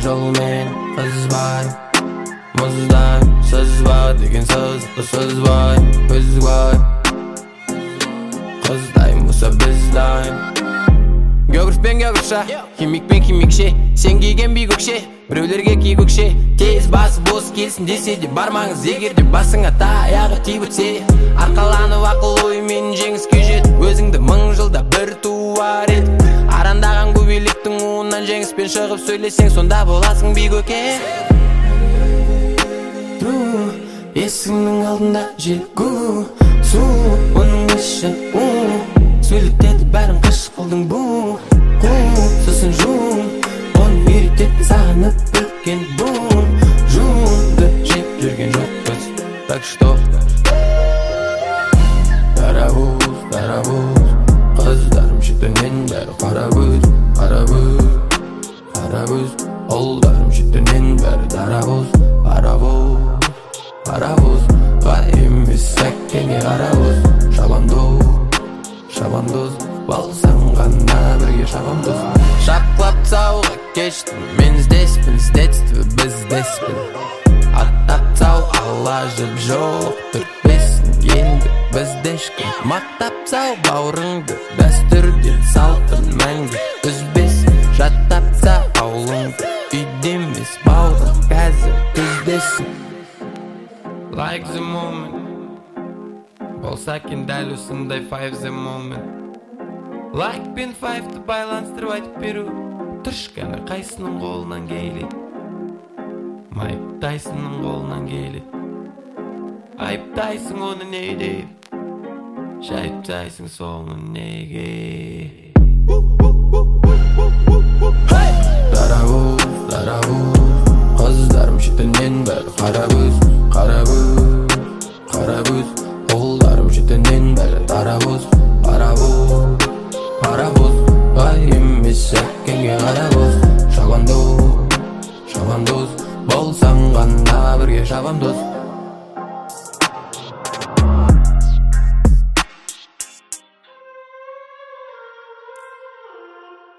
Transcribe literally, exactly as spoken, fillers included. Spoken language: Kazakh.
жолмен қызбай мұздай сызба деген сызықы сызбай көзбай қыздай мұса біздай географ пен географша химик пен химикше сен киген би көкше біреулерге ки көкше тез басы бос келсін десе де бармаңыз егер де басыңа таяғы тиіп өтсе арқаланып ақыл оймен жеңіске жет өзіңді мың жылда бір туар едік арандаған көбелектің уынан жеңіспен шығып сөйлесең сонда боласың би көке есігінің алдында жел гу су оның іші у сөйлетеді бәрін қыш қылдың бу қу сосын жуын оны үйрететін сағынып өткен буын жуынды жеп жүрген жоқпыз так что дарабуз дарабуз қыздарым шетінен бәрі қара көз қара көз қара көз ұлдарым шетінен бәрі дарабуз паровоз паровоз бай емес сәккене қарауыз шабандоз шабандоз болсаң ғана бірге шабандоз шапқылап тауға кештім мен іздеспін с детства біздеспін аттап тау ала жіп жоқ түртпесін енді біздешкін мақтап тау бауырыңды дәстүрден салтын мәңгі үзбесін жаттап та аулыңды үйде емес бауырым қазір күздесін like the moment болса екен дәл осындай five the moment like пен five'ты байланыстырып айтып беру тұршқаны қайсының қолынан келеді Майк Тайсонның қолынан келеді айыптайсың оны не деп шайыптайсың соны неге дарабуз дарабуз қыздарым шетінен бәрі қара көз қара көз қара көз ұлдарым шетінен бәрі дарабуз паровоз паровоз бай емес сәккенге қарабоз шабандоз шабандоз болсаң ғана бірге шабандоз